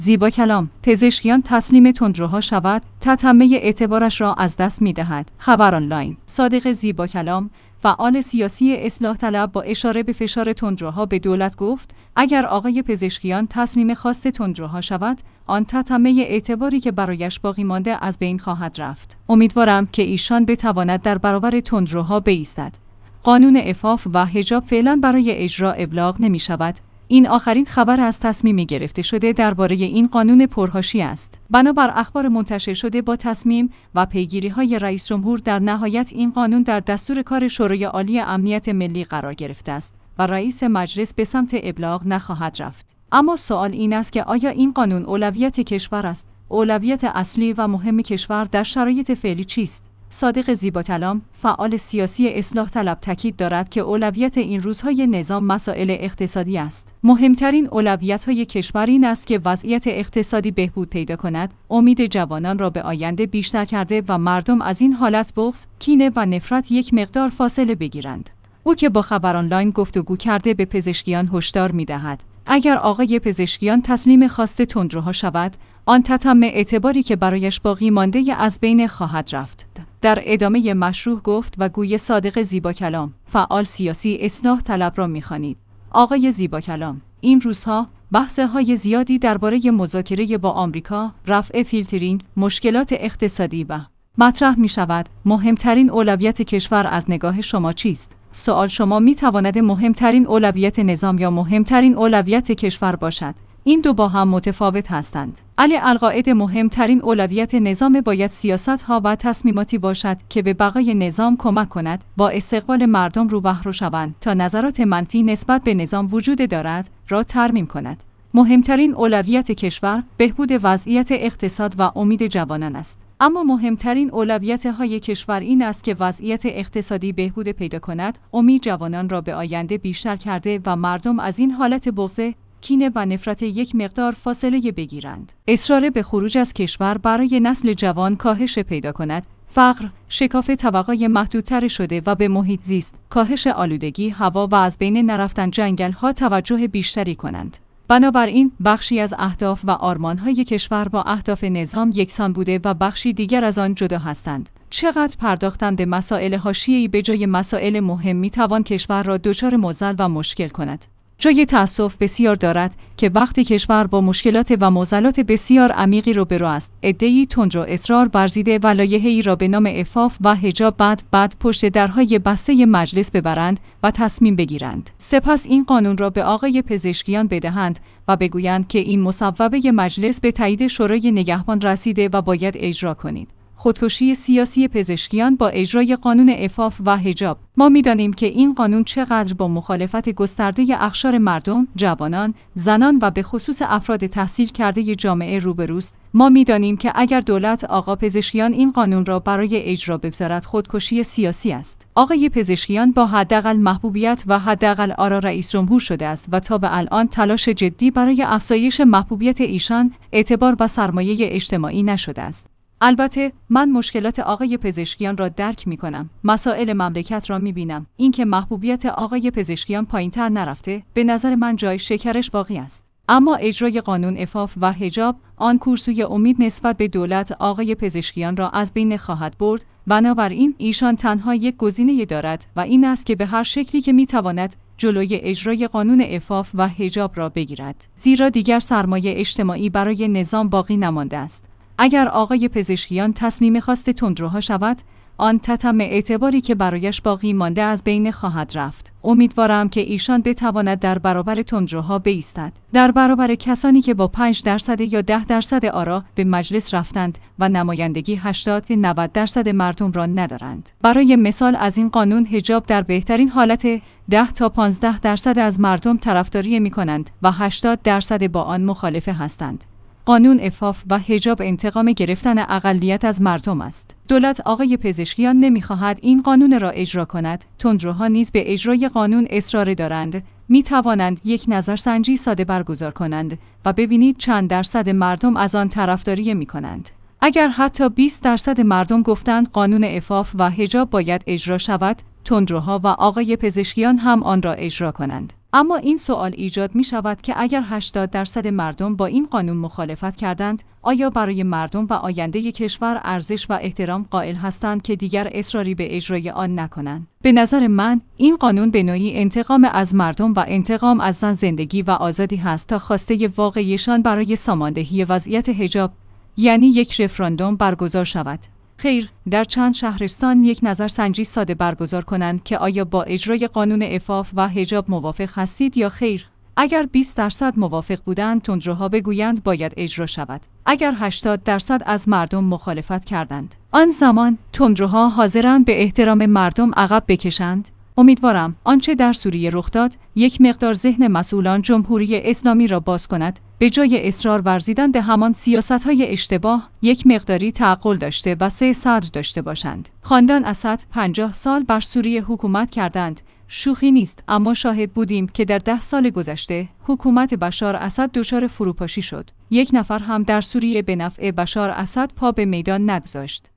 زیبا کلام: پزشکیان تسلیم تندروها شود، تتمه اعتبارش را از دست می‌دهد. خبر آنلاین. صادق زیبا کلام، فعال سیاسی اصلاح طلب، با اشاره به فشار تندروها به دولت گفت: اگر آقای پزشکیان تسلیم خواست تندروها شود، آن تتمه اعتباری که برایش باقی مانده از بین خواهد رفت. امیدوارم که ایشان بتواند در برابر تندروها بایستد. قانون عفاف و حجاب فعلا برای اجرا ابلاغ نمی شود. این آخرین خبر از تصمیمی گرفته شده درباره این قانون پرحاشیه است. بنابر اخبار منتشر شده با تصمیم و پیگیری‌های رئیس جمهور، در نهایت این قانون در دستور کار شورای عالی امنیت ملی قرار گرفته است و رئیس مجلس به سمت ابلاغ نخواهد رفت. اما سوال این است که آیا این قانون اولویت کشور است؟ اولویت اصلی و مهم کشور در شرایط فعلی چیست؟ صادق زیبا کلام، فعال سیاسی اصلاح طلب، تاکید دارد که اولویت این روزهای نظام مسائل اقتصادی است. مهمترین اولویت‌های کشور این است که وضعیت اقتصادی بهبود پیدا کند، امید جوانان را به آینده بیشتر کرده و مردم از این حالت بغض، کینه و نفرت یک مقدار فاصله بگیرند. او که با خبر آنلاین گفتگو کرده به پزشکیان هشدار می‌دهد: اگر آقای پزشکیان تسلیم خواست تندروها شود، آن تتمه اعتباری که برایش باقی مانده از بین خواهد رفت. در ادامه مشروع گفت و گوی صادق زیبا کلام، فعال سیاسی اصلاح طلب را می‌خوانید. آقای زیبا کلام: این روزها بحث‌های زیادی درباره مذاکره با آمریکا، رفع فیلترینگ، مشکلات اقتصادی و مطرح می‌شود. مهمترین اولویت کشور از نگاه شما چیست؟ سوال شما می‌تواند مهمترین اولویت نظام یا مهمترین اولویت کشور باشد. این دو با هم متفاوت هستند. علی القاعده مهمترین اولویت نظام باید سیاست‌ها و تصمیماتی باشد که به بقای نظام کمک کند، با استقبال مردم روبرو شوند تا نظرات منفی نسبت به نظام وجود دارد را ترمیم کند. مهمترین اولویت کشور بهبود وضعیت اقتصاد و امید جوانان است. اما مهمترین اولویت‌های کشور این است که وضعیت اقتصادی بهبود پیدا کند، امید جوانان را به آینده بیشتر کرده و مردم از این حالت بغض، کینه و نفرت یک مقدار فاصله بگیرند. اصرار به خروج از کشور برای نسل جوان کاهش پیدا کند، فقر، شکاف طبقای محدودتر شده و به محیط زیست، کاهش آلودگی هوا و از بین نرفتن جنگل‌ها توجه بیشتری کنند. بنابراین بخشی از اهداف و آرمان‌های کشور با اهداف نظام یکسان بوده و بخشی دیگر از آن جدا هستند. چقدر پرداختن به مسائل حاشیه‌ای به جای مسائل مهم می‌توان کشور را دچار معضل و مشکل کند. جای تأسف بسیار دارد که وقتی کشور با مشکلات و معضلات بسیار عمیقی روبرو است، عده‌ای تندرو اصرار ورزیده و لایحه‌ای را به نام عفاف و حجاب بعد پشت درهای بسته مجلس ببرند و تصمیم بگیرند. سپس این قانون را به آقای پزشکیان بدهند و بگویند که این مصوبه مجلس به تایید شورای نگهبان رسیده و باید اجرا کنید. خودکشی سیاسی پزشکیان با اجرای قانون عفاف و حجاب. ما می‌دانیم که این قانون چقدر با مخالفت گسترده اقشار مردم، جوانان، زنان و به خصوص افراد تحصیل کرده جامعه روبروست. ما می‌دانیم که اگر دولت آقا پزشکیان این قانون را برای اجرا بگذارد، خودکشی سیاسی است. آقای پزشکیان با حداقل محبوبیت و حداقل آرا رئیس جمهور شده است و تا به الان تلاش جدی برای افزایش محبوبیت ایشان، اعتبار و سرمایه اجتماعی نشده است. البته من مشکلات آقای پزشکیان را درک می کنم. مسائل مملکت را می بینم. اینکه محبوبیت آقای پزشکیان پایین‌تر نرفته، به نظر من جای شکرش باقی است. اما اجرای قانون عفاف و حجاب، آن کورسوی امید نسبت به دولت آقای پزشکیان را از بین خواهد برد. بنابراین ایشان تنها یک گزینه دارد و این است که به هر شکلی که می تواند جلوی اجرای قانون عفاف و حجاب را بگیرد. زیرا دیگر سرمایه اجتماعی برای نظام باقی نمانده است. اگر آقای پزشکیان تصمیم خواست تندروها شود، آن تتمه اعتباری که برایش باقی مانده از بین خواهد رفت. امیدوارم که ایشان بتواند در برابر تندروها بایستد. در برابر کسانی که با 5% یا 10% آرا به مجلس رفتند و نمایندگی 80-90% مردم را ندارند. برای مثال از این قانون حجاب در بهترین حالت 10 تا 15% از مردم طرفداری می‌کنند و 80% با آن مخالف هستند. قانون عفاف و حجاب انتقام گرفتن اقلیت از مردم است. دولت آقای پزشکیان نمی‌خواهد این قانون را اجرا کند. تندروها نیز به اجرای قانون اصرار دارند. می توانند یک نظرسنجی ساده برگزار کنند و ببینید چند درصد مردم از آن طرفداری می‌کنند. اگر حتی 20% مردم گفتند قانون عفاف و حجاب باید اجرا شود، تندروها و آقای پزشکیان هم آن را اجرا کنند. اما این سوال ایجاد می شود که اگر 80% مردم با این قانون مخالفت کردند، آیا برای مردم و آینده کشور ارزش و احترام قائل هستند که دیگر اصراری به اجرای آن نکنند؟ به نظر من، این قانون به نوعی انتقام از مردم و انتقام از زندگی و آزادی هست تا خواسته واقعیشان برای ساماندهی وضعیت حجاب، یعنی یک رفراندوم برگزار شود. خیر، در چند شهرستان یک نظرسنجی ساده برگزار کنند که آیا با اجرای قانون عفاف و حجاب موافق هستید یا خیر. اگر 20% موافق بودند، تندروها بگویند باید اجرا شود. اگر 80% از مردم مخالفت کردند، آن زمان تندروها حاضرند به احترام مردم عقب بکشند. امیدوارم آنچه در سوریه رخ داد یک مقدار ذهن مسئولان جمهوری اسلامی را باز کند، به جای اصرار ورزیدن به همان سیاست‌های اشتباه، یک مقداری تعقل داشته و سه صدر داشته باشند. خاندان اسد 50 سال بر سوریه حکومت کردند. شوخی نیست، اما شاهد بودیم که در 10 سال گذشته حکومت بشار اسد دچار فروپاشی شد. یک نفر هم در سوریه به نفع بشار اسد پا به میدان نگذاشت.